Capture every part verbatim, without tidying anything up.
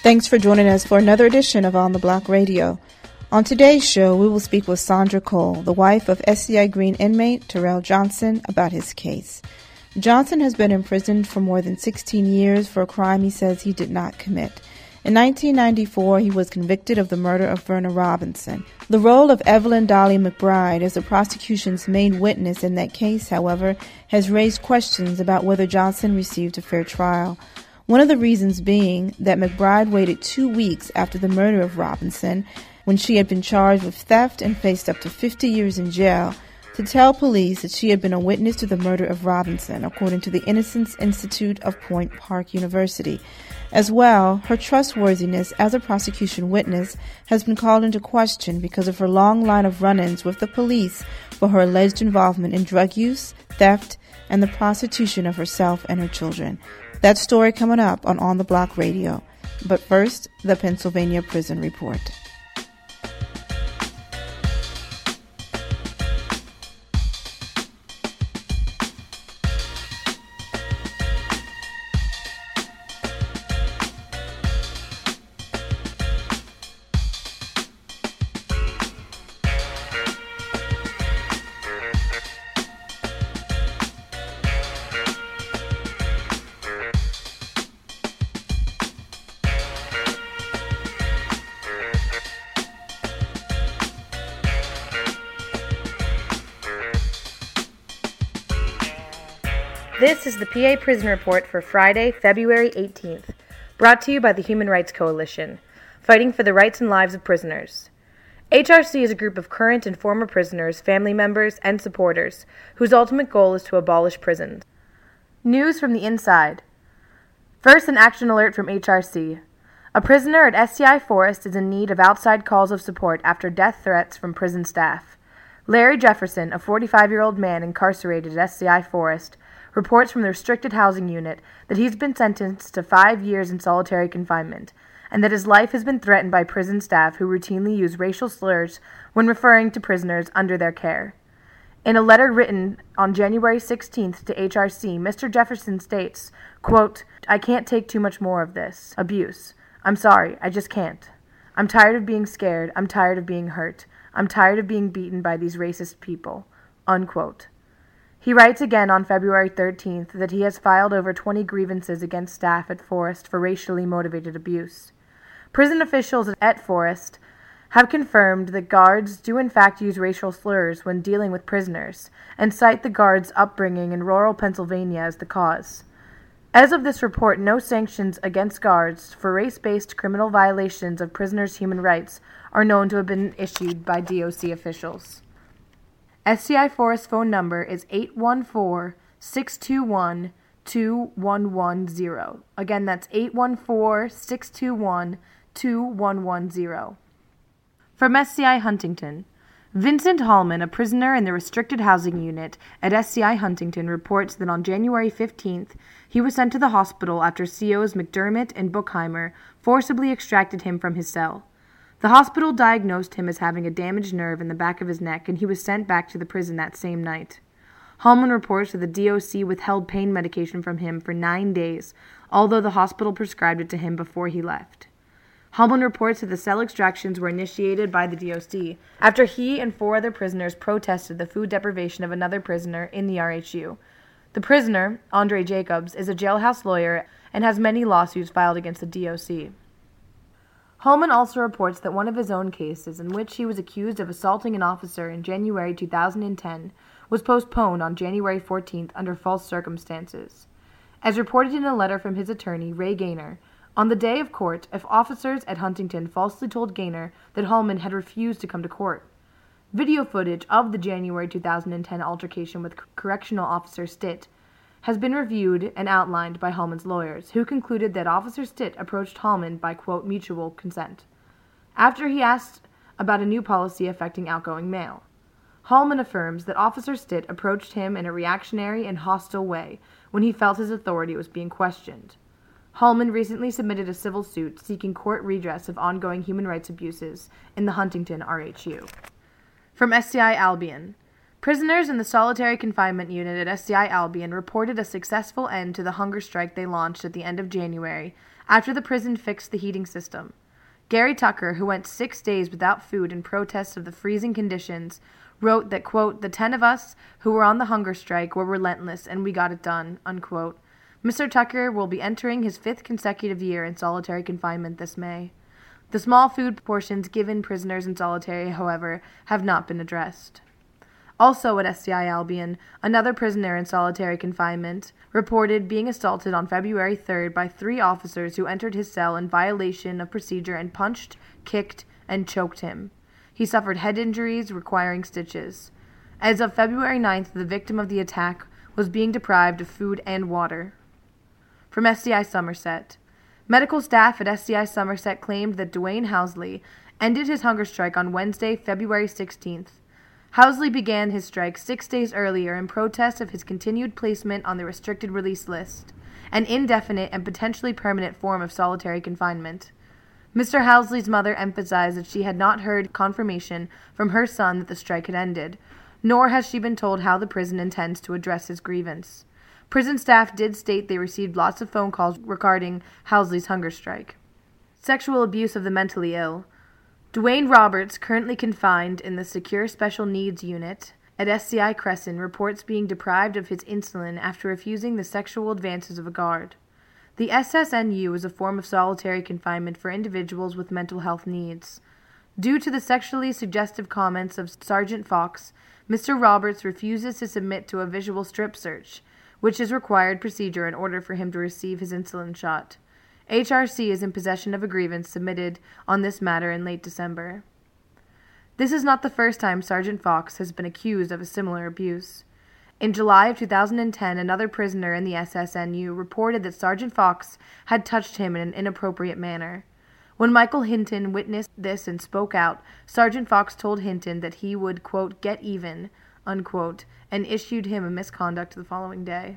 Thanks for joining us for another edition of On the Block Radio. On today's show, we will speak with Sandra Cole, the wife of S C I Green inmate Terrell Johnson, about his case. Johnson has been imprisoned for more than sixteen years for a crime he says he did not commit. In nineteen ninety-four, he was convicted of the murder of Verna Robinson. The role of Evelyn Dolly McBride as the prosecution's main witness in that case, however, has raised questions about whether Johnson received a fair trial. One of the reasons being that McBride waited two weeks after the murder of Robinson, when she had been charged with theft and faced up to fifty years in jail, to tell police that she had been a witness to the murder of Robinson, according to the Innocence Institute of Point Park University. As well, her trustworthiness as a prosecution witness has been called into question because of her long line of run-ins with the police for her alleged involvement in drug use, theft, and the prostitution of herself and her children. That story coming up on On the Block Radio. But first, the Pennsylvania Prison Report. This is the P A Prison Report for Friday, February eighteenth, brought to you by the Human Rights Coalition, fighting for the rights and lives of prisoners. H R C is a group of current and former prisoners, family members, and supporters whose ultimate goal is to abolish prisons. News from the inside. First, an action alert from H R C. A prisoner at S C I Forest is in need of outside calls of support after death threats from prison staff. Larry Jefferson, a forty-five-year-old man incarcerated at S C I Forest, reports from the restricted housing unit that he's been sentenced to five years in solitary confinement, and that his life has been threatened by prison staff who routinely use racial slurs when referring to prisoners under their care. In a letter written on January sixteenth to H R C, Mister Jefferson states, quote, "I can't take too much more of this abuse. I'm sorry, I just can't. I'm tired of being scared. I'm tired of being hurt. I'm tired of being beaten by these racist people." Unquote. He writes again on February thirteenth that he has filed over twenty grievances against staff at Forest for racially motivated abuse. Prison officials at Forest have confirmed that guards do in fact use racial slurs when dealing with prisoners, and cite the guards' upbringing in rural Pennsylvania as the cause. As of this report, no sanctions against guards for race-based criminal violations of prisoners' human rights are known to have been issued by D O C officials. S C I Forest phone number is eight one four, six two one, two one one zero. Again, that's eight one four, six two one, two one one zero. From S C I Huntington, Vincent Hallman, a prisoner in the restricted housing unit at S C I Huntington, reports that on January fifteenth, he was sent to the hospital after C Os McDermott and Buchheimer forcibly extracted him from his cell. The hospital diagnosed him as having a damaged nerve in the back of his neck, and he was sent back to the prison that same night. Hallman reports that the D O C withheld pain medication from him for nine days, although the hospital prescribed it to him before he left. Hallman reports that the cell extractions were initiated by the D O C after he and four other prisoners protested the food deprivation of another prisoner in the R H U. The prisoner, Andre Jacobs, is a jailhouse lawyer and has many lawsuits filed against the D O C. Hallman also reports that one of his own cases, in which he was accused of assaulting an officer in January two thousand ten, was postponed on January fourteenth under false circumstances. As reported in a letter from his attorney, Ray Gaynor, on the day of court, if officers at Huntington falsely told Gaynor that Hallman had refused to come to court. Video footage of the January two thousand ten altercation with Correctional Officer Stitt has been reviewed and outlined by Hallman's lawyers, who concluded that Officer Stitt approached Hallman by, quote, mutual consent, after he asked about a new policy affecting outgoing mail. Hallman affirms that Officer Stitt approached him in a reactionary and hostile way when he felt his authority was being questioned. Hallman recently submitted a civil suit seeking court redress of ongoing human rights abuses in the Huntington R H U. From S C I Albion, prisoners in the solitary confinement unit at S C I Albion reported a successful end to the hunger strike they launched at the end of January after the prison fixed the heating system. Gary Tucker, who went six days without food in protest of the freezing conditions, wrote that, quote, "The ten of us who were on the hunger strike were relentless and we got it done," unquote. Mister Tucker will be entering his fifth consecutive year in solitary confinement this May. The small food portions given prisoners in solitary, however, have not been addressed. Also at S C I Albion, another prisoner in solitary confinement reported being assaulted on February third by three officers who entered his cell in violation of procedure and punched, kicked, and choked him. He suffered head injuries requiring stitches. As of February ninth, the victim of the attack was being deprived of food and water. From S C I Somerset, medical staff at S C I Somerset claimed that Dwayne Housley ended his hunger strike on Wednesday, February sixteenth. Housley began his strike six days earlier in protest of his continued placement on the restricted release list, an indefinite and potentially permanent form of solitary confinement. Mister Housley's mother emphasized that she had not heard confirmation from her son that the strike had ended, nor has she been told how the prison intends to address his grievance. Prison staff did state they received lots of phone calls regarding Housley's hunger strike. Sexual abuse of the mentally ill. Dwayne Roberts, currently confined in the Secure Special Needs Unit at S C I Crescent, reports being deprived of his insulin after refusing the sexual advances of a guard. The S S N U is a form of solitary confinement for individuals with mental health needs. Due to the sexually suggestive comments of Sergeant Fox, Mister Roberts refuses to submit to a visual strip search, which is required procedure in order for him to receive his insulin shot. H R C is in possession of a grievance submitted on this matter in late December. This is not the first time Sergeant Fox has been accused of a similar abuse. In July of two thousand ten, another prisoner in the S S N U reported that Sergeant Fox had touched him in an inappropriate manner. When Michael Hinton witnessed this and spoke out, Sergeant Fox told Hinton that he would, quote, "get even," unquote, and issued him a misconduct the following day.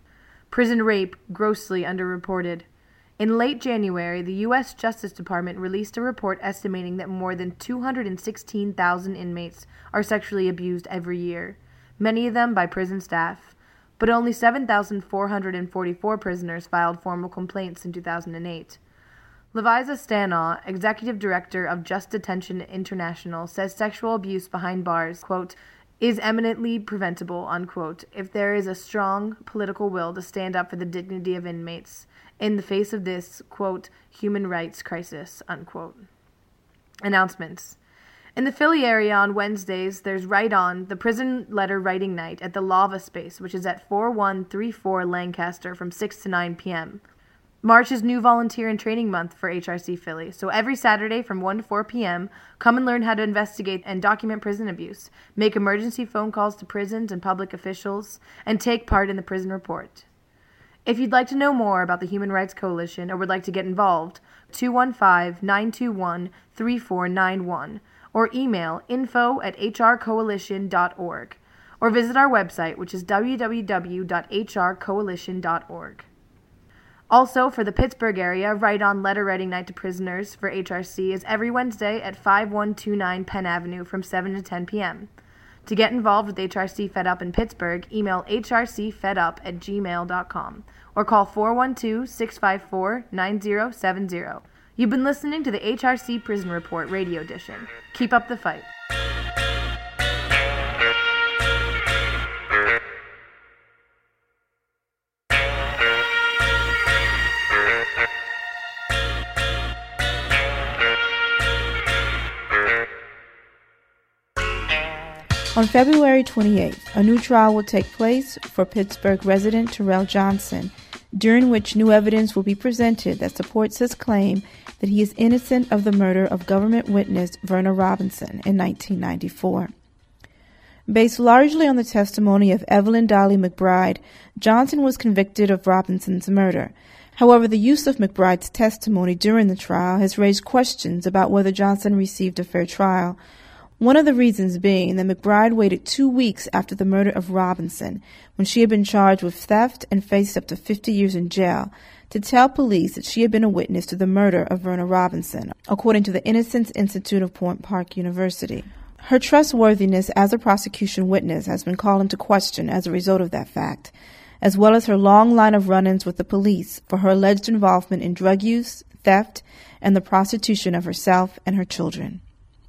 Prison rape grossly underreported. In late January, the U S Justice Department released a report estimating that more than two hundred sixteen thousand inmates are sexually abused every year, many of them by prison staff, but only seven thousand four hundred forty-four prisoners filed formal complaints in two thousand eight. Leviza Stanaw, executive director of Just Detention International, says sexual abuse behind bars, quote, is eminently preventable, unquote, if there is a strong political will to stand up for the dignity of inmates in the face of this, quote, human rights crisis, unquote. Announcements. In the Philly area on Wednesdays, there's Write On, the prison letter writing night at the Lava Space, which is at forty-one thirty-four Lancaster from six to nine p.m. March is new volunteer and training month for H R C Philly, so every Saturday from one to four p.m., come and learn how to investigate and document prison abuse, make emergency phone calls to prisons and public officials, and take part in the prison report. If you'd like to know more about the Human Rights Coalition or would like to get involved, two one five, nine two one, three four nine one or email info at h r coalition dot org or visit our website, which is w w w dot h r coalition dot org. Also, for the Pittsburgh area, Write On letter writing night to prisoners for H R C is every Wednesday at five one two nine Penn Avenue from seven to ten p.m. To get involved with H R C Fed Up in Pittsburgh, email h r c fed up at gmail dot com or call four one two, six five four, nine zero seven zero. You've been listening to the H R C Prison Report Radio Edition. Keep up the fight. On February twenty-eighth, a new trial will take place for Pittsburgh resident Terrell Johnson, during which new evidence will be presented that supports his claim that he is innocent of the murder of government witness Verna Robinson in nineteen ninety-four. Based largely on the testimony of Evelyn Dolly McBride, Johnson was convicted of Robinson's murder. However, the use of McBride's testimony during the trial has raised questions about whether Johnson received a fair trial. One of the reasons being that McBride waited two weeks after the murder of Robinson, when she had been charged with theft and faced up to fifty years in jail, to tell police that she had been a witness to the murder of Verna Robinson, according to the Innocence Institute of Point Park University. Her trustworthiness as a prosecution witness has been called into question as a result of that fact. as well as her long line of run-ins with the police for her alleged involvement in drug use, theft, and the prostitution of herself and her children.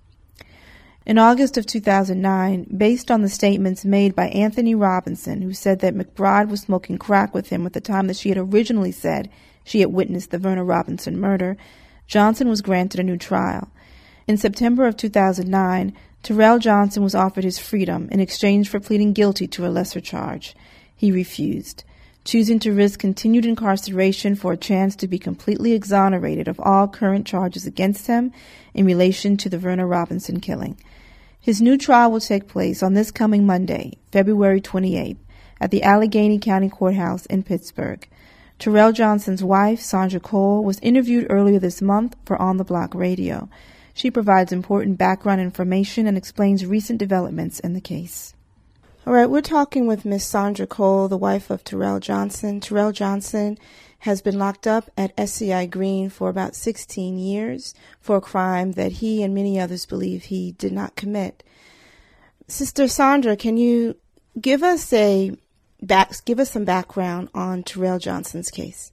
In August of two thousand nine, based on the statements made by Anthony Robinson, who said that McBride was smoking crack with him at the time that she had originally said she had witnessed the Verna Robinson murder, Johnson was granted a new trial. In September of two thousand nine, Terrell Johnson was offered his freedom in exchange for pleading guilty to a lesser charge. He refused, choosing to risk continued incarceration for a chance to be completely exonerated of all current charges against him in relation to the Verna Robinson killing. His new trial will take place on this coming Monday, February twenty-eighth, at the Allegheny County Courthouse in Pittsburgh. Terrell Johnson's wife, Sandra Cole, was interviewed earlier this month for On the Block Radio. She provides important background information and explains recent developments in the case. All right, we're talking with Miss Sandra Cole, the wife of Terrell Johnson. Terrell Johnson has been locked up at S C I Green for about sixteen years for a crime that he and many others believe he did not commit. Sister Sandra, can you give us a back, give us some background on Terrell Johnson's case?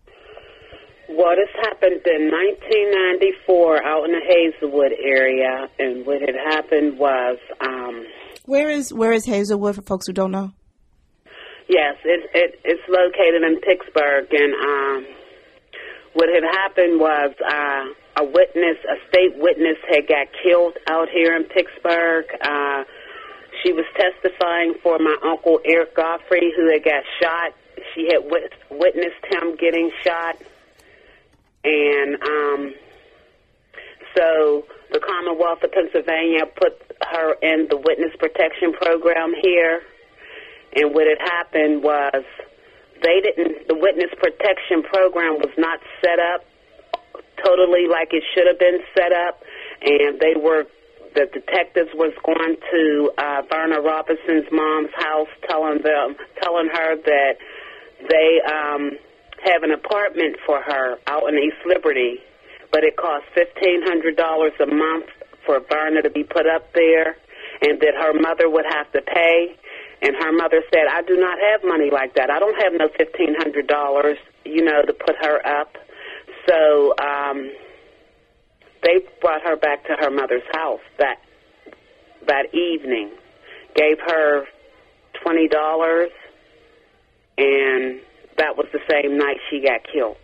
Well, this happened in nineteen ninety-four out in the Hazelwood area, and what had happened was... Um, where is where is Hazelwood, for folks who don't know? Yes, it, it, it's located in Pittsburgh, and um, what had happened was uh, a witness, a state witness had got killed out here in Pittsburgh. Uh, she was testifying for my uncle Eric Godfrey, who had got shot. She had wit- witnessed him getting shot, and um, so the Commonwealth of Pennsylvania put her in the witness protection program here. And what had happened was they didn't, the witness protection program was not set up totally like it should have been set up. And they were, the detectives was going to uh, Verna Robinson's mom's house telling them, telling her that they um, have an apartment for her out in East Liberty, but it cost fifteen hundred dollars a month for Verna to be put up there, and that her mother would have to pay. And her mother said, I do not have money like that. I don't have no fifteen hundred dollars, you know, to put her up. So um, they brought her back to her mother's house that that evening, gave her twenty dollars, and that was the same night she got killed.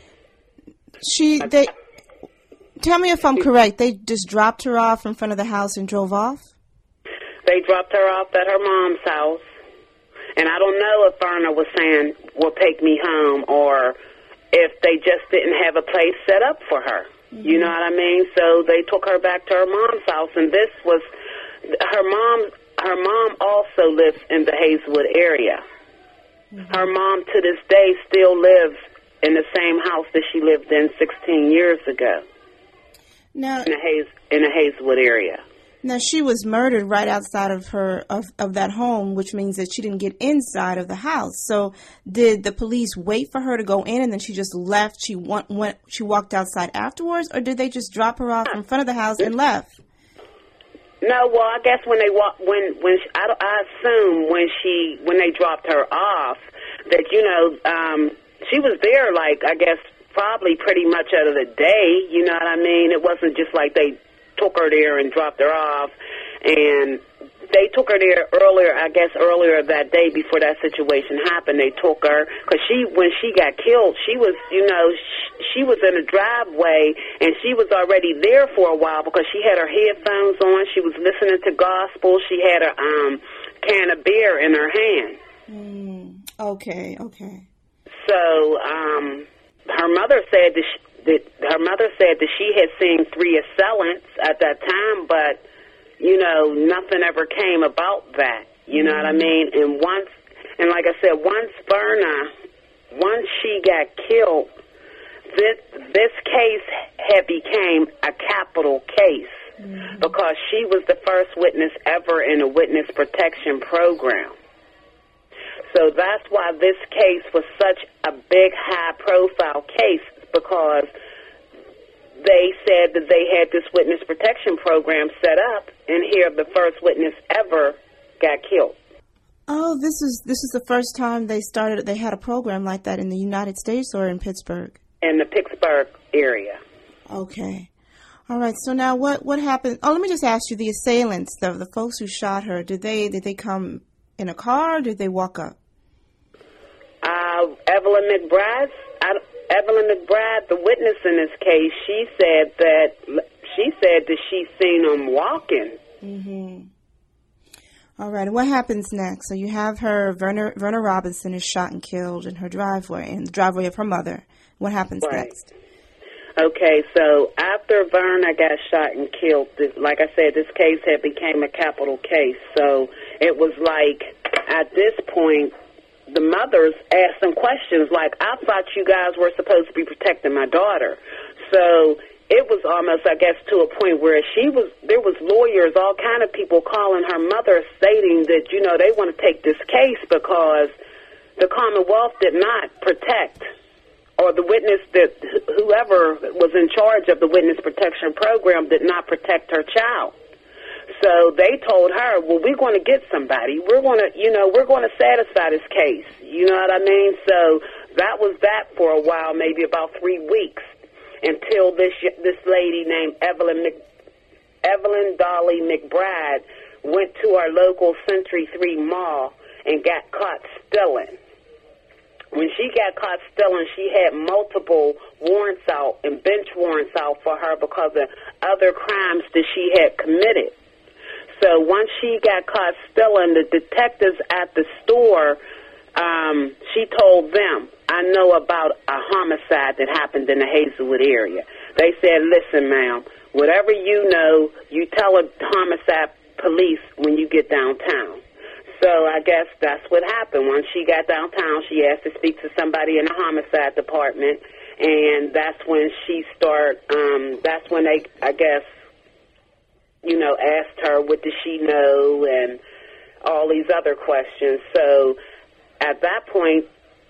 She, they, tell me if I'm correct, they just dropped her off in front of the house and drove off? They dropped her off at her mom's house, and I don't know if Verna was saying, well, take me home, or if they just didn't have a place set up for her. Mm-hmm. You know what I mean? So they took her back to her mom's house, and this was, her mom, her mom also lives in the Hazelwood area. Mm-hmm. Her mom, to this day, still lives in the same house that she lived in sixteen years ago. Now, in the, Hayes, in the Hazelwood area. Now, she was murdered right outside of her of, of that home, which means that she didn't get inside of the house. So did the police wait for her to go in and then she just left? She went, went she walked outside afterwards, or did they just drop her off in front of the house and left? No, well, I guess when they walk, when when she, I, I assume when she when they dropped her off that, you know, um, she was there, like, I guess probably pretty much out of the day. You know what I mean? It wasn't just like they took her there and dropped her off, and they took her there earlier, I guess earlier that day before that situation happened. They took her, because she, when she got killed, she was, you know, she, she was in a driveway, and she was already there for a while because she had her headphones on, she was listening to gospel, she had a um, can of beer in her hand. Mm, okay, okay. So, um, her mother said that she, that her mother said that she had seen three assailants at that time, but, you know, nothing ever came about that. You know mm-hmm. what I mean? And once, and like I said, once Verna, once she got killed, this this case had became a capital case mm-hmm. because she was the first witness ever in a witness protection program. So that's why this case was such a big, high-profile case, because they said that they had this witness protection program set up, and here the first witness ever got killed. Oh, this is this is the first time they started. They had a program like that in the United States or in Pittsburgh? In the Pittsburgh area. Okay. All right. So now, what what happened? Oh, let me just ask you: the assailants, the the folks who shot her, did they did they come in a car? Or did they walk up? Uh, Evelyn McBride. I, Evelyn McBride, the witness in this case, she said that she said that she seen them walking. Mm-hmm. All right. And what happens next? So you have her. Verna Verna Robinson is shot and killed in her driveway, in the driveway of her mother. What happens Right. next? Okay, so after Verna got shot and killed, this, like I said, this case had became a capital case. So it was like, at this point, the mothers asked some questions like, I thought you guys were supposed to be protecting my daughter. So it was almost, I guess, to a point where she was, there was lawyers, all kind of people calling her mother, stating that, you know, they want to take this case because the Commonwealth did not protect, or the witness, that whoever was in charge of the witness protection program did not protect her child. So they told her, well, we're going to get somebody. We're going to, you know, we're going to satisfy this case. You know what I mean? So that was that for a while, maybe about three weeks, until this this lady named Evelyn Mc, Evelyn Dolly McBride went to our local Century three Mall and got caught stealing. When she got caught stealing, she had multiple warrants out and bench warrants out for her because of other crimes that she had committed. So once she got caught stealing, the detectives at the store, um, she told them, I know about a homicide that happened in the Hazelwood area. They said, listen, ma'am, whatever you know, you tell a homicide police when you get downtown. So I guess that's what happened. Once she got downtown, she asked to speak to somebody in the homicide department, and that's when she started, um, that's when they, I guess, you know, asked her what does she know and all these other questions. So at that point,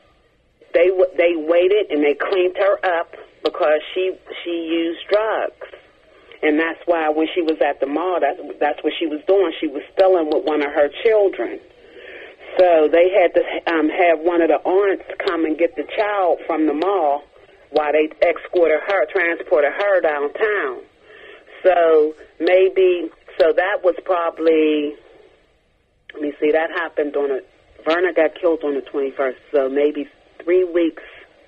they they waited and they cleaned her up because she she used drugs. And that's why when she was at the mall, that's, that's what she was doing. She was stealing with one of her children. So they had to um, have one of the aunts come and get the child from the mall while they escorted her, transported her downtown. So maybe, so that was probably, let me see, that happened on a, Verna got killed on the twenty-first, so maybe three weeks.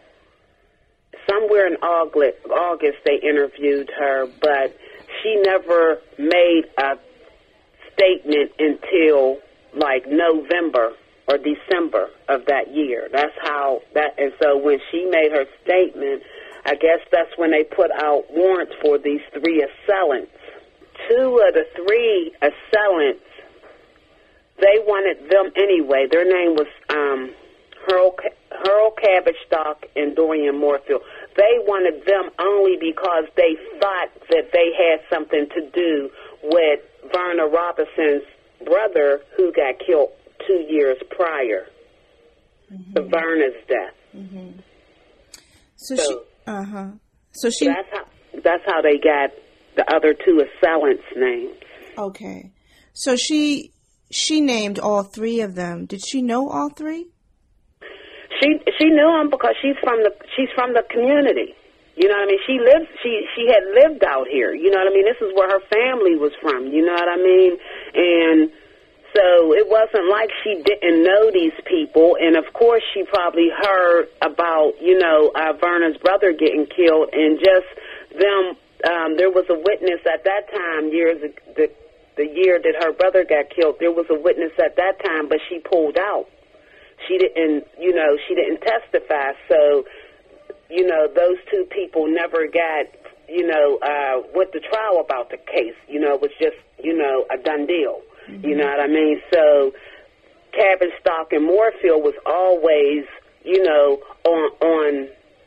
Somewhere in August, August they interviewed her, but she never made a statement until like November or December of that year. That's how that, and so when she made her statement, I guess that's when they put out warrants for these three assailants. Two of the three assailants, they wanted them anyway. Their name was um, Harold, Harold Cabbage-Stock and Dorian Moorfield. They wanted them only because they thought that they had something to do with Verna Robinson's brother, who got killed two years prior mm-hmm. to Verna's death. Mm-hmm. So, so she, uh huh. So she. That's how. That's how they got the other two assailants' names. Okay. So she she named all three of them. Did she know all three? She she knew them because she's from the she's from the community. You know what I mean? She lived she she had lived out here. You know what I mean? This is where her family was from. You know what I mean? And so it wasn't like she didn't know these people. And of course, she probably heard about you know uh, Verna's brother getting killed, and just them. Um, there was a witness at that time, years the the year that her brother got killed. There was a witness at that time, but she pulled out. She didn't, you know, she didn't testify. So, you know, those two people never got, you know, uh, went to trial about the case. You know, it was just, you know, a done deal. Mm-hmm. You know what I mean? So, Cabbage-Stock and Moorfield was always, you know, on on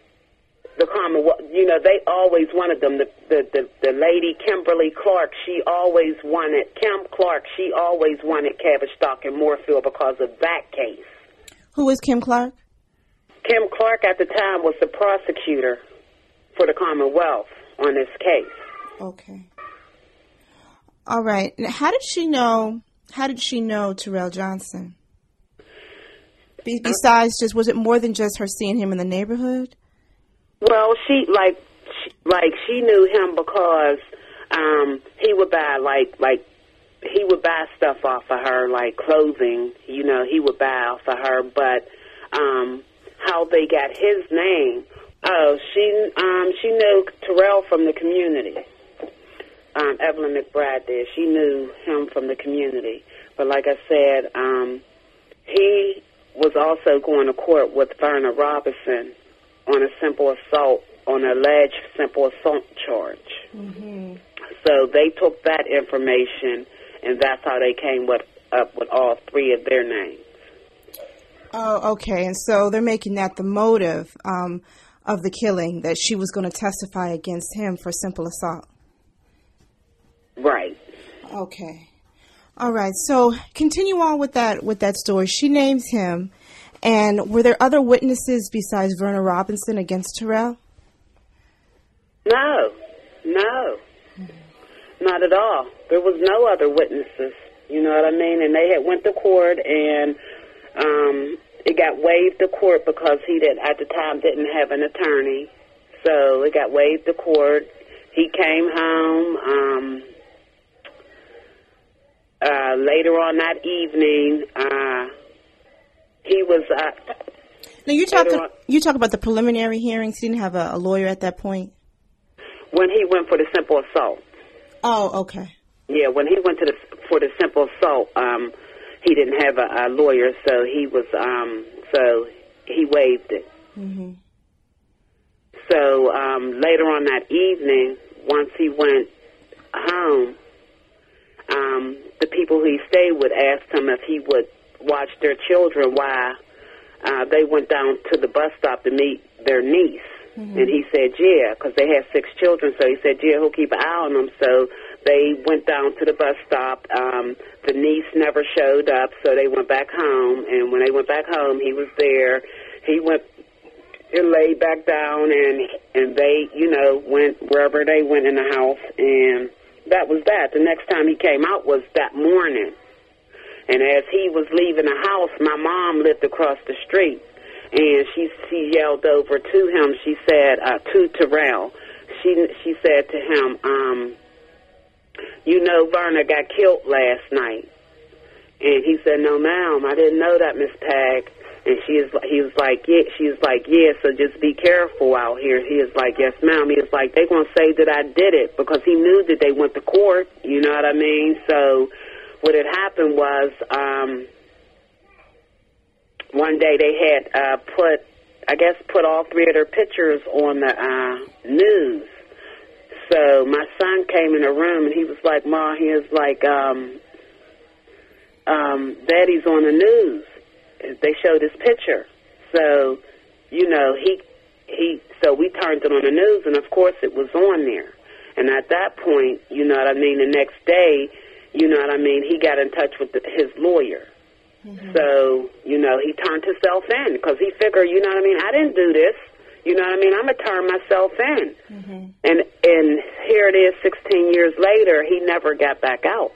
the Commonwealth. You know, they always wanted them. The the the, the lady Kimberly Clark, she always wanted Kim Clark. She always wanted Cabbage-Stock and Moorfield because of that case. Who is Kim Clark? Kim Clark at the time was the prosecutor for the Commonwealth on this case. Okay. All right. How did she know? How did she know Terrell Johnson? Be- besides just, was it more than just her seeing him in the neighborhood? Well, she, like, she, like, she knew him because um, he would buy, like, like, he would buy stuff off of her, like clothing, you know, he would buy off of her, but um, how they got his name, oh, she um, she knew Terrell from the community. Um, Evelyn McBride did. She knew him from the community. But like I said, um, he was also going to court with Verna Robinson on a simple assault, on an alleged simple assault charge. Mm-hmm. So they took that information, and that's how they came with, up with all three of their names. Oh, okay. And so they're making that the motive um, of the killing, that she was going to testify against him for simple assault. Right. Okay. All right. So continue on with that with that story. She names him. And were there other witnesses besides Verna Robinson against Terrell? No. No. Not at all. There was no other witnesses. You know what I mean? And they had went to court, and um, it got waived to court because he did at the time didn't have an attorney. So it got waived to court. He came home. Um, uh, later on that evening, uh, he was. Uh, now you talk. You talk about the preliminary hearings. He didn't have a, a lawyer at that point. When he went for the simple assault. Oh, okay. Yeah, when he went to the for the simple assault, um, he didn't have a, a lawyer, so he was um, so he waived it. Mm-hmm. So um, later on that evening, once he went home, um, the people who he stayed with asked him if he would watch their children while uh, they went down to the bus stop to meet their niece. Mm-hmm. And he said, yeah, because they had six children. So he said, yeah, he'll keep an eye on them. So they went down to the bus stop. Um, the niece never showed up, so they went back home. And when they went back home, he was there. He went and laid back down, and and they, you know, went wherever they went in the house. And that was that. The next time he came out was that morning. And as he was leaving the house, my mom lived across the street. And she she yelled over to him. She said uh, to Terrell. She she said to him, um, "You know, Verna got killed last night." And he said, "No, ma'am, I didn't know that, Miss Pag." And she is he was like, "Yeah." She was like, "Yeah, so just be careful out here." He is like, "Yes, ma'am." He was like, "They're gonna say that I did it," because he knew that they went to court. You know what I mean? So what had happened was. Um, One day they had uh, put, I guess, put all three of their pictures on the uh, news. So my son came in the room and he was like, "Ma," he was like, um, um, "Daddy's on the news." They showed his picture. So, you know, he he. So we turned it on the news, and of course it was on there. And at that point, you know what I mean. The next day, you know what I mean. He got in touch with the, his lawyer. Mm-hmm. So, you know, he turned himself in because he figured, you know what I mean, I didn't do this. You know what I mean? I'm going to turn myself in. Mm-hmm. And and here it is sixteen years later, he never got back out.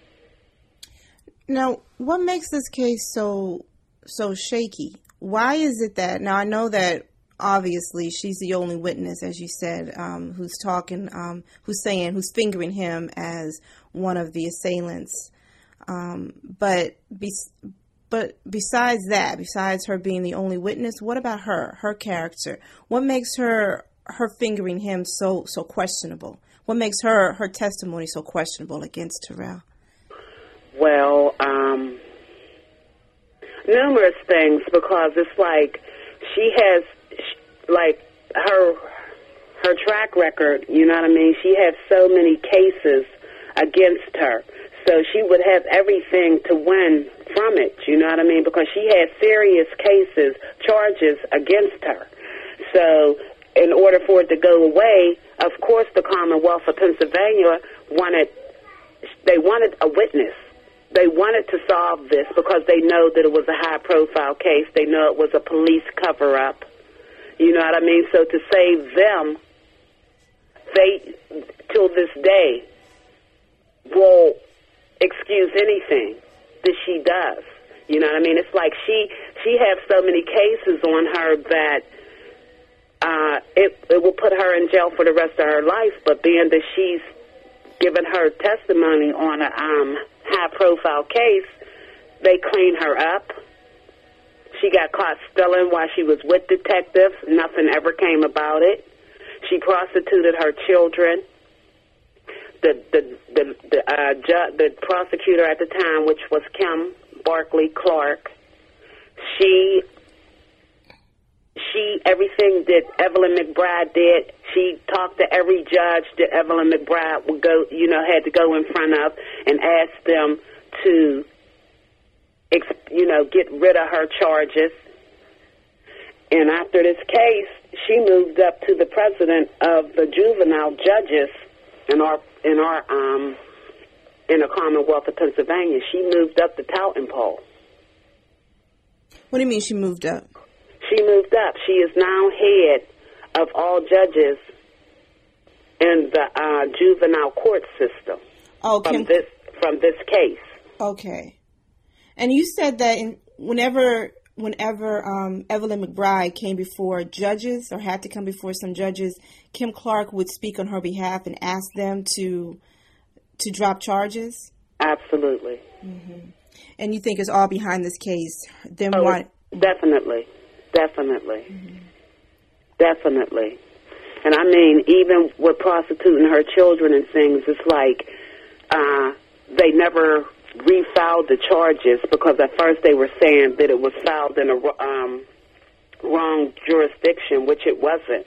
Now, what makes this case so so shaky? Why is it that, now I know that obviously she's the only witness, as you said, um, who's talking, um, who's saying, who's fingering him as one of the assailants. Um, but be, but besides that, besides her being the only witness, what about her, her character? What makes her her fingering him so so questionable? What makes her her testimony so questionable against Terrell? Well, um, numerous things, because it's like she has like her her track record. You know what I mean? She has so many cases against her. So she would have everything to win from it, you know what I mean? Because she had serious cases, charges against her. So in order for it to go away, of course the Commonwealth of Pennsylvania wanted, they wanted a witness. They wanted to solve this because they know that it was a high-profile case. They know it was a police cover-up. You know what I mean? So to save them, they, till this day, will excuse anything that she does. You know what I mean? It's like she she has so many cases on her that uh, it it will put her in jail for the rest of her life. But being that she's given her testimony on a um, high-profile case, they clean her up. She got caught stealing while she was with detectives. Nothing ever came about it. She prostituted her children. The the the the, uh, ju- the prosecutor at the time, which was Kim Barkley Clark, she she everything that Evelyn McBride did. She talked to every judge that Evelyn McBride would go, you know, had to go in front of and ask them to, you know, get rid of her charges. And after this case, she moved up to the president of the juvenile judges in our in our um in the Commonwealth of Pennsylvania. She moved up the touting pole. What do you mean she moved up? She moved up. She is now head of all judges in the uh, juvenile court system. Oh, from Kim- this from this case. Okay. And you said that in, whenever whenever um, Evelyn McBride came before judges or had to come before some judges, Kim Clark would speak on her behalf and ask them to to drop charges? Absolutely. Mm-hmm. And you think it's all behind this case? Them oh, want- definitely. Definitely. Mm-hmm. Definitely. And I mean, even with prostituting her children and things, it's like uh, they never refiled the charges because at first they were saying that it was filed in a um, wrong jurisdiction, which it wasn't.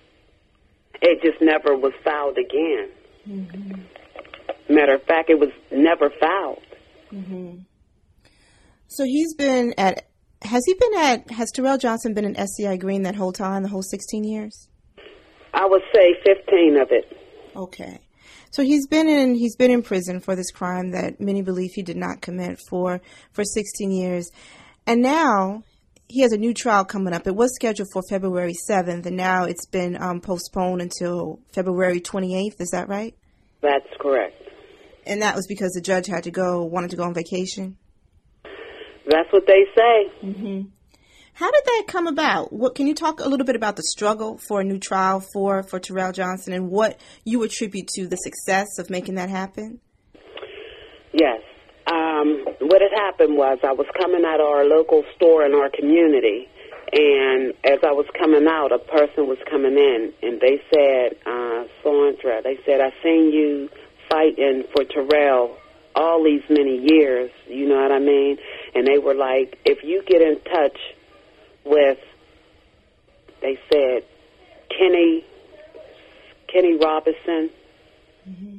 It just never was filed again. Mm-hmm. Matter of fact, it was never filed. Mm-hmm. So he's been at, has he been at, has Terrell Johnson been in S C I Green that whole time, the whole sixteen years? I would say fifteen of it. Okay. So he's been in he's been in prison for this crime that many believe he did not commit for for sixteen years. And now he has a new trial coming up. It was scheduled for February seventh, and now it's been um, postponed until February twenty-eighth. Is that right? That's correct. And that was because the judge had to go, wanted to go on vacation? That's what they say. Mm-hmm. How did that come about? What, can you talk a little bit about the struggle for a new trial for, for Terrell Johnson and what you attribute to the success of making that happen? Yes. Um, what had happened was I was coming out of our local store in our community, and as I was coming out, a person was coming in, and they said, uh, Sandra, they said, I seen you fighting for Terrell all these many years, you know what I mean? And they were like, if you get in touch with, they said, Kenny, Kenny Robinson, mm-hmm.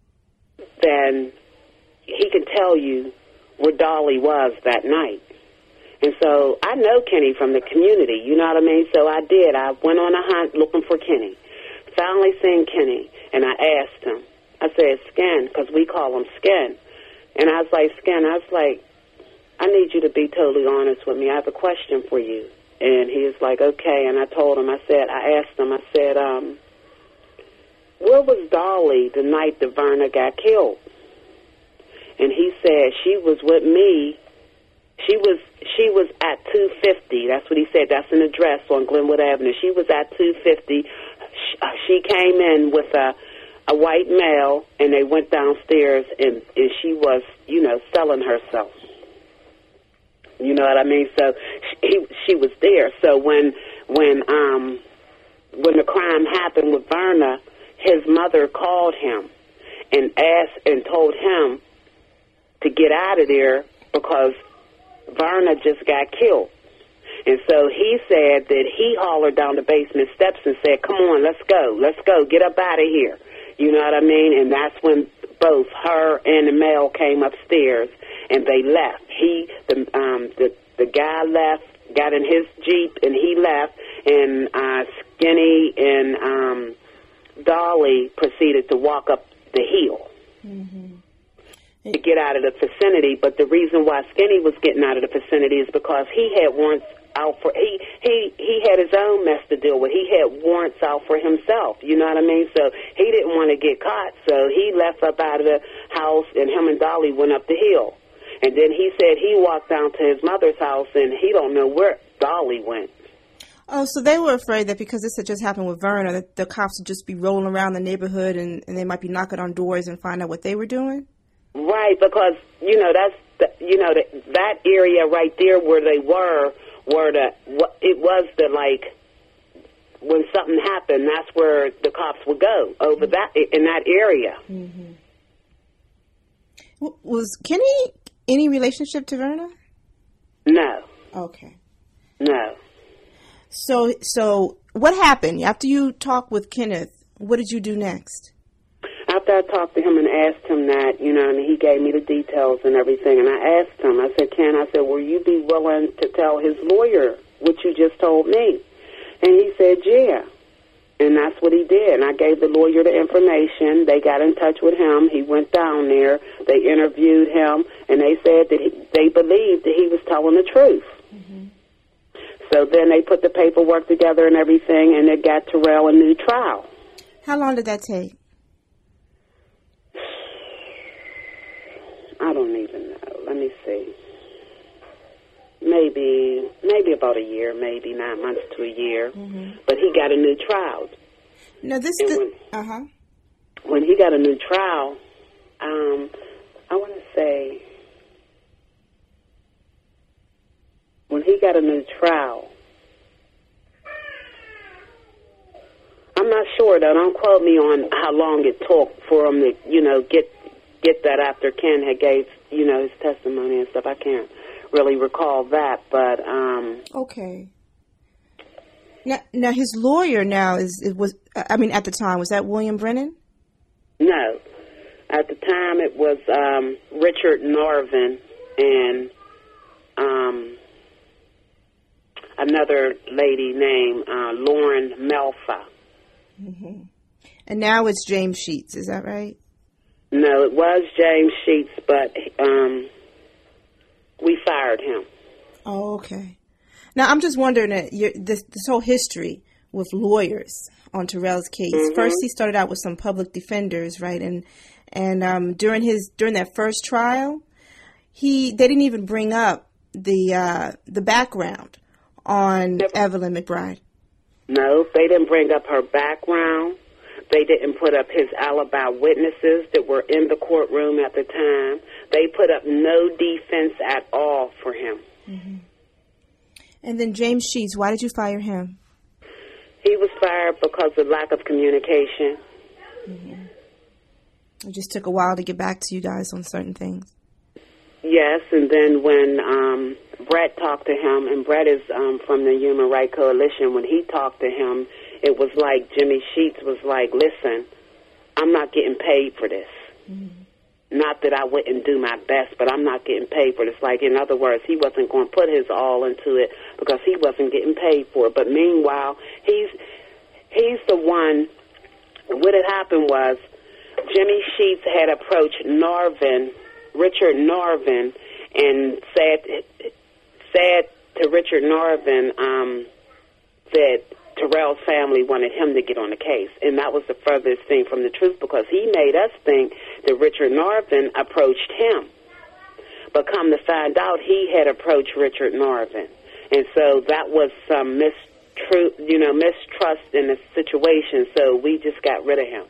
then he can tell you where Dolly was that night. And so I know Kenny from the community, you know what I mean? So I did. I went on a hunt looking for Kenny. Finally seen Kenny, and I asked him. I said, Skin, because we call him Skin. And I was like, Skin, I was like, I need you to be totally honest with me. I have a question for you. And he was like, okay. And I told him, I said, I asked him, I said, um, where was Dolly the night that Verna got killed? And he said, she was with me. She was she was at two fifty. That's what he said. That's an address on Glenwood Avenue. She was at two fifty. She, she came in with a, a white male, and they went downstairs, and, and she was, you know, selling herself. You know what I mean? So she, she was there. So when when um when the crime happened with Verna, his mother called him and asked and told him to get out of there because Verna just got killed. And so he said that he hollered down the basement steps and said, come on, let's go, let's go, get up out of here. You know what I mean? And that's when both her and the male came upstairs, and they left. He, the um, the, the guy left, got in his Jeep, and he left, and uh, Skinny and um, Dolly proceeded to walk up the hill. Mm-hmm. To get out of the vicinity, but the reason why Skinny was getting out of the vicinity is because he had warrants out for he he he had his own mess to deal with. He had warrants out for himself. You know what I mean? So he didn't want to get caught, so he left up out of the house, and him and Dolly went up the hill. And then he said he walked down to his mother's house, and he don't know where Dolly went. Oh, so they were afraid that because this had just happened with Verna, that the cops would just be rolling around the neighborhood and, and they might be knocking on doors and find out what they were doing? Right, because, you know, that's, the, you know, the, that area right there where they were, where the, it was the, like, when something happened, that's where the cops would go, over mm-hmm. that, in that area. Mm-hmm. Was Kenny any relationship to Verna? No. Okay. No. So, so what happened after you talked with Kenneth? What did you do next? After I talked to him and asked him that, you know, and he gave me the details and everything, and I asked him, I said, Ken, I said, will you be willing to tell his lawyer what you just told me? And he said, yeah. And that's what he did. And I gave the lawyer the information. They got in touch with him. He went down there. They interviewed him, and they said that he, they believed that he was telling the truth. Mm-hmm. So then they put the paperwork together and everything, and it got Terrell a new trial. How long did that take? I don't even know. Let me see. Maybe, maybe about a year, maybe nine months to a year. Mm-hmm. But he got a new trial. No, this is the, uh-huh. When he got a new trial, um, I want to say, when he got a new trial, I'm not sure, though. Don't quote me on how long it took for him to, you know, get get that after Ken had gave, you know, his testimony and stuff. I can't really recall that, but um okay. Now, now his lawyer now is it was I mean at the time was that William Brennan? No, at the time it was um, Richard Norvin and um, another lady named uh, Lauren Melfa. Mm-hmm. And now it's James Sheets. Is that right? No, it was James Sheets, but um. we fired him. Oh, okay. Now, I'm just wondering, that you're, this, this whole history with lawyers on Terrell's case. Mm-hmm. First, he started out with some public defenders, right? And and um, during his during that first trial, he they didn't even bring up the uh, the background on Never. Evelyn McBride. No, they didn't bring up her background. They didn't put up his alibi witnesses that were in the courtroom at the time. They put up no defense at all for him. Mm-hmm. And then James Sheets, why did you fire him? He was fired because of lack of communication. Mm-hmm. It just took a while to get back to you guys on certain things. Yes, and then when um, Brett talked to him, and Brett is um, from the Human Rights Coalition, when he talked to him, it was like Jimmy Sheets was like, listen, I'm not getting paid for this. Mm-hmm. Not that I wouldn't do my best, but I'm not getting paid for this. Like, in other words, he wasn't going to put his all into it because he wasn't getting paid for it. But meanwhile, he's he's the one, what had happened was Jimmy Sheets had approached Norvin, Richard Norvin, and said, said to Richard Norvin um, that Terrell's family wanted him to get on the case, and that was the furthest thing from the truth because he made us think that Richard Norvin approached him. But come to find out, he had approached Richard Norvin, and so that was some mistru- you know, mistrust in the situation, so we just got rid of him.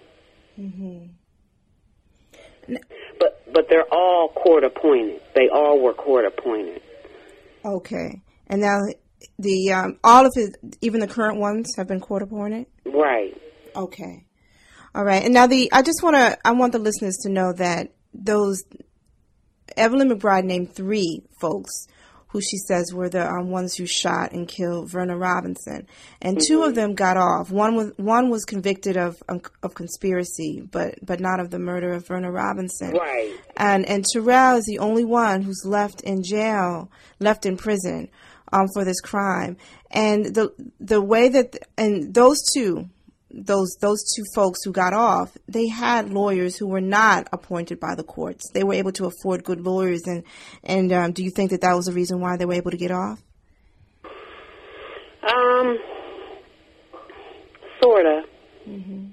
Mm-hmm. But but they're all court appointed. They all were court appointed. Okay, and now the um, all of his, even the current ones, have been court appointed. Right. Okay. All right. And now the I just want to I want the listeners to know that those Evelyn McBride named three folks who she says were the um, ones who shot and killed Verna Robinson, and mm-hmm. two of them got off. One was one was convicted of um, of conspiracy, but but not of the murder of Verna Robinson. Right. And and Terrell is the only one who's left in jail, left in prison, um, for this crime. And the the way that and those two. Those those two folks who got off, they had lawyers who were not appointed by the courts. They were able to afford good lawyers, and and um, do you think that that was the reason why they were able to get off? Um, sorta, mm-hmm.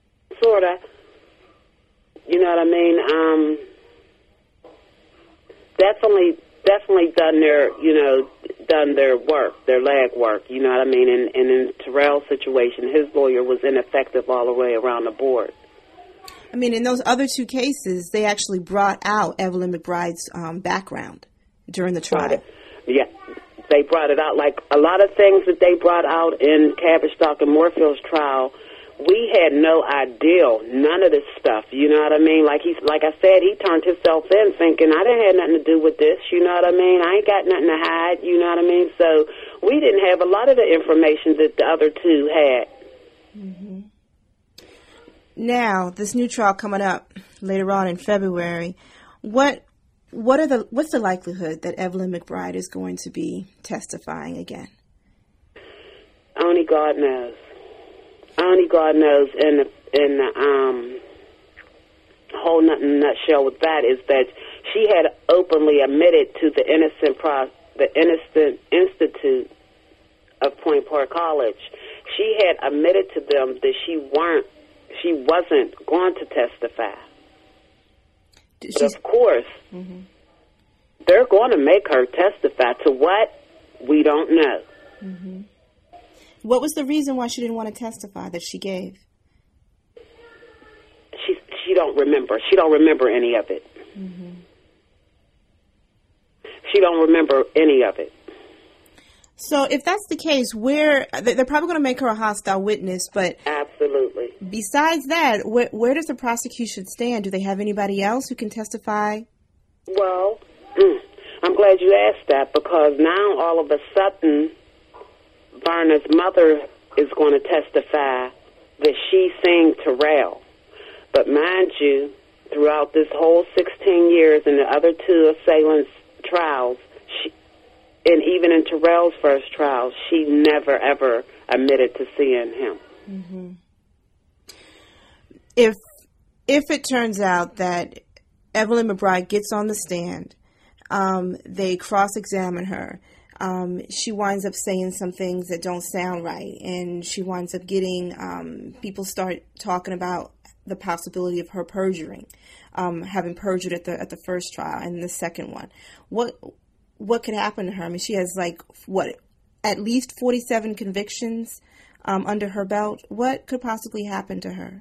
sorta. You know what I mean? Um, definitely, definitely done their, you know, done their work, their leg work. You know what I mean? And, and in Terrell's situation, his lawyer was ineffective all the way around the board. I mean, in those other two cases, they actually brought out Evelyn McBride's um, background during the trial. Yeah, they brought it out. Like a lot of things that they brought out in Tavistock and Moorfield's trial, we had no idea, none of this stuff, you know what I mean? Like he's, like I said, he turned himself in thinking, I didn't have nothing to do with this, you know what I mean? I ain't got nothing to hide, you know what I mean? So we didn't have a lot of the information that the other two had. Mm-hmm. Now, this new trial coming up later on in February, what what are the what's the likelihood that Evelyn McBride is going to be testifying again? Only God knows. Only God knows. And the, and the um, whole nut in a nutshell with that is that she had openly admitted to the innocent pro, the Innocent Institute of Point Park College. She had admitted to them that she weren't. She wasn't going to testify. She's, but of course, mm-hmm. they're going to make her testify. To what? We don't know. Mm-hmm. What was the reason why she didn't want to testify that she gave? She she don't remember. She don't remember any of it. Mm-hmm. She don't remember any of it. So if that's the case, where they're probably going to make her a hostile witness, but absolutely. Besides that, where, where does the prosecution stand? Do they have anybody else who can testify? Well, I'm glad you asked that, because now all of a sudden, Verna's mother is going to testify that she seen Terrell. But mind you, throughout this whole sixteen years and the other two assailants' trials, she, and even in Terrell's first trial, she never, ever admitted to seeing him. Mm-hmm. If if it turns out that Evelyn McBride gets on the stand, um, they cross-examine her, um, she winds up saying some things that don't sound right, and she winds up getting, um, people start talking about the possibility of her perjuring, um, having perjured at the at the first trial and the second one. What what could happen to her? I mean, she has like, what, at least forty-seven convictions um, under her belt. What could possibly happen to her?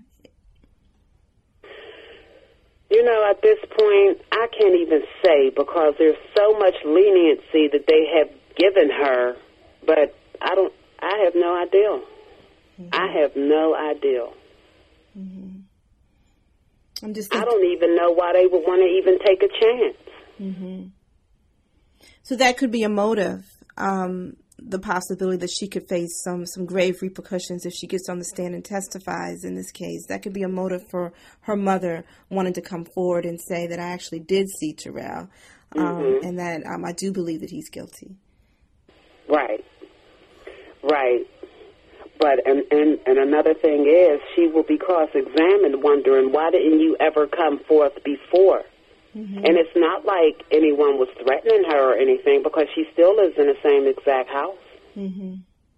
You know, at this point, I can't even say, because there's so much leniency that they have given her, but I don't, I have no idea. Mm-hmm. I have no idea. Mm-hmm. I'm just I don't even know why they would want to even take a chance. Mm-hmm. So that could be a motive, um, the possibility that she could face some, some grave repercussions if she gets on the stand and testifies in this case. That could be a motive for her mother wanting to come forward and say that I actually did see Terrell, um, mm-hmm. and that um, I do believe that he's guilty. Right. Right. But, and, and, and another thing is, she will be cross-examined wondering, why didn't you ever come forth before? Mm-hmm. And it's not like anyone was threatening her or anything, because she still lives in the same exact house. Mm-hmm.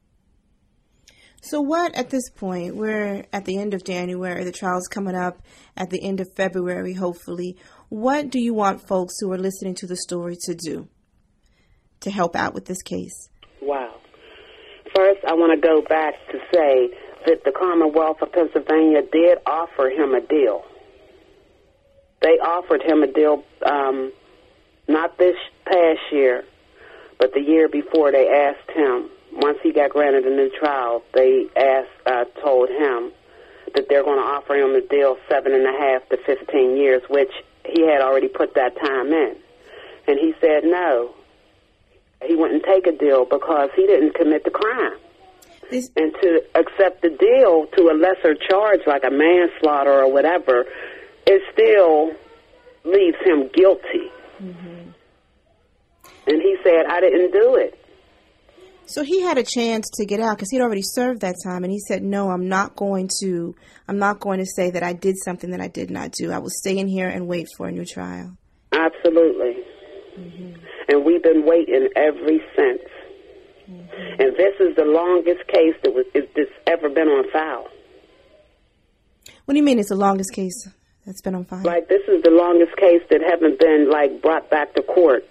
So what, at this point, we're at the end of January, the trial's coming up at the end of February, hopefully. What do you want folks who are listening to the story to do to help out with this case? Wow. First, I want to go back to say that the Commonwealth of Pennsylvania did offer him a deal. They offered him a deal, um, not this past year, but the year before. They asked him, once he got granted a new trial, they asked, uh, told him that they're going to offer him a deal seven and a half to fifteen years, which he had already put that time in. And he said no. He wouldn't take a deal because he didn't commit the crime. This- and to accept the deal to a lesser charge, like a manslaughter or whatever, it still leaves him guilty. Mm-hmm. And he said, I didn't do it. So he had a chance to get out because he'd already served that time, and he said, no, I'm not going to, I'm not going to say that I did something that I did not do. I will stay in here and wait for a new trial. Absolutely. Mm-hmm. And we've been waiting ever since. Mm-hmm. And this is the longest case that was, is, that's ever been on file. What do you mean it's the longest case That's been on file. Like, this is the longest case that haven't been, like, brought back to court.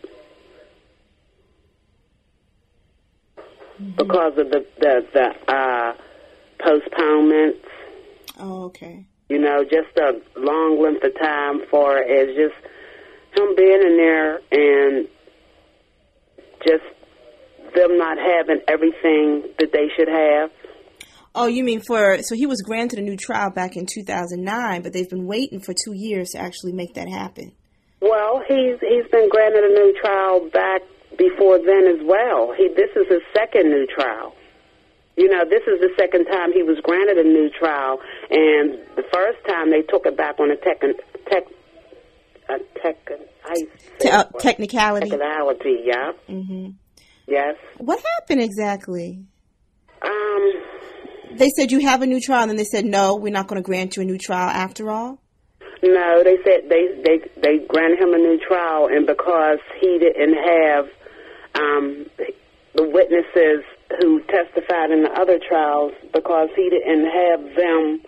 Mm-hmm. Because of the, the, the uh, postponements. Oh, okay. You know, just a long length of time for as just him being in there and just them not having everything that they should have. Oh, you mean for, so he was granted a new trial back in two thousand nine, but they've been waiting for two years to actually make that happen. Well, he's he's been granted a new trial back before then as well. He This is his second new trial. You know, this is the second time he was granted a new trial, and the first time they took it back on a tech, tech, a tech, I Te- uh, technicality. Technicality, yeah. Mm-hmm. Yes. What happened exactly? Um, they said you have a new trial, and then they said no, we're not going to grant you a new trial after all. No, they said they they they granted him a new trial, and because he didn't have um, the witnesses who testified in the other trials, because he didn't have them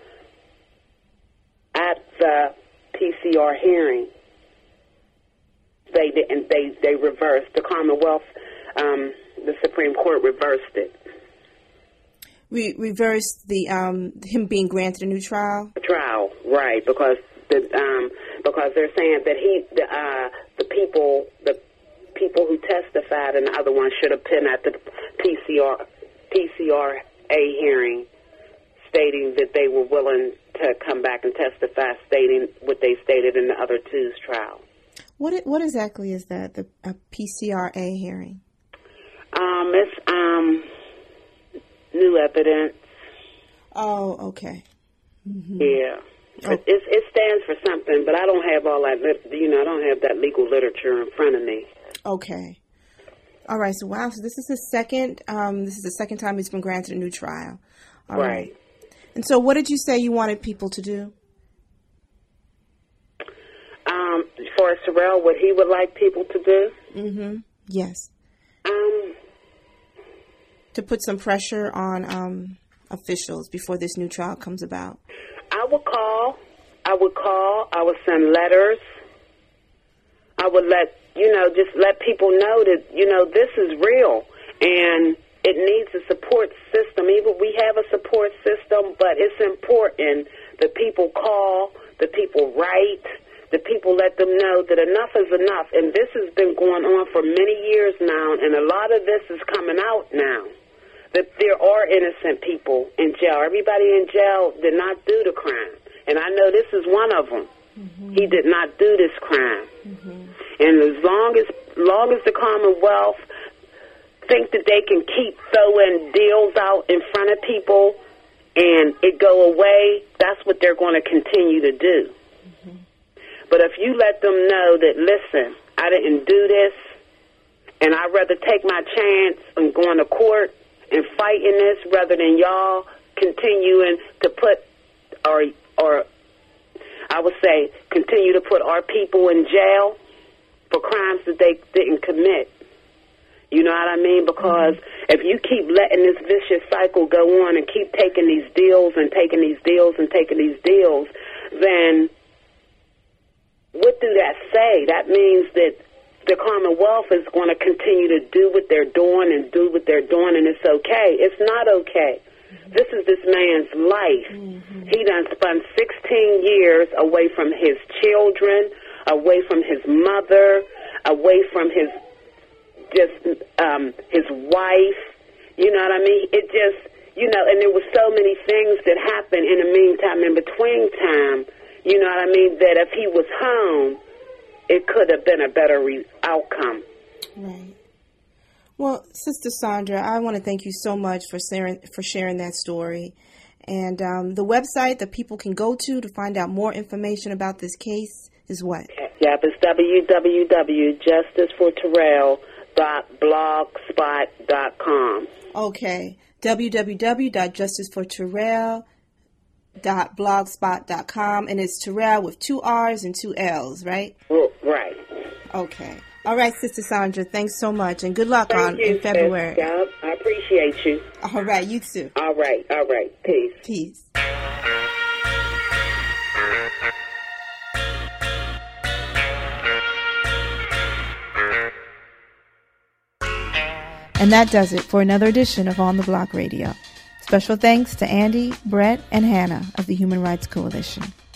at the P C R hearing, they didn't. They they reversed the Commonwealth. Um, the Supreme Court reversed it. We reversed the um, him being granted a new trial. Trial, right? Because the um, because they're saying that he the uh, the people the people who testified in the other one should have been at the P C R P C R A hearing, stating that they were willing to come back and testify, stating what they stated in the other two's trial. What what exactly is that? The a P C R A hearing? Um, it's um new evidence. Oh, okay. Mm-hmm. Yeah. Oh. It, it, it stands for something, but I don't have all that, you know, I don't have that legal literature in front of me. Okay. All right. So, wow. So this is the second, um, this is the second time he's been granted a new trial. All right. right. And so what did you say you wanted people to do? Um, for Terrell, what he would like people to do? Mm-hmm. Yes. Um, to put some pressure on um, officials before this new trial comes about. I would call. I would call. I would send letters. I would let, you know, just let people know that, you know, this is real and it needs a support system. Even we have a support system, but it's important that people call, that people write, that people let them know that enough is enough. And this has been going on for many years now, and a lot of this is coming out now, that there are innocent people in jail. Everybody in jail did not do the crime. And I know this is one of them. Mm-hmm. He did not do this crime. Mm-hmm. And as long as, long as the Commonwealth think that they can keep throwing deals out in front of people and it go away, that's what they're going to continue to do. Mm-hmm. But if you let them know that, listen, I didn't do this, and I'd rather take my chance and going to court and fighting this rather than y'all continuing to put, or, or I would say, continue to put our people in jail for crimes that they didn't commit. You know what I mean? Because mm-hmm. if you keep letting this vicious cycle go on and keep taking these deals and taking these deals and taking these deals, then what do that say? That means that the Commonwealth is going to continue to do what they're doing and do what they're doing, and it's okay. It's not okay. Mm-hmm. This is this man's life. Mm-hmm. He done spent sixteen years away from his children, away from his mother, away from his just um, his wife. You know what I mean? It just, you know, and there were so many things that happened in the meantime, in between time. You know what I mean? That if he was home, it could have been a better re- outcome. Right. Well, Sister Sandra, I want to thank you so much for sharing, for sharing that story. And um, the website that people can go to to find out more information about this case is what? Yeah, it's w w w dot justice for terrell dot blogspot dot com. Okay. w w w dot justice for terrell dot blogspot dot com, and it's Terrell with two R's and two L's, right? Right. Okay. All right, Sister Sandra, thanks so much, and good luck Thank on you, in February. Yeah, I appreciate you. All right, you too. All right, all right. Peace. Peace. And that does it for another edition of On the Block Radio. Special thanks to Andy, Brett, and Hannah of the Human Rights Coalition.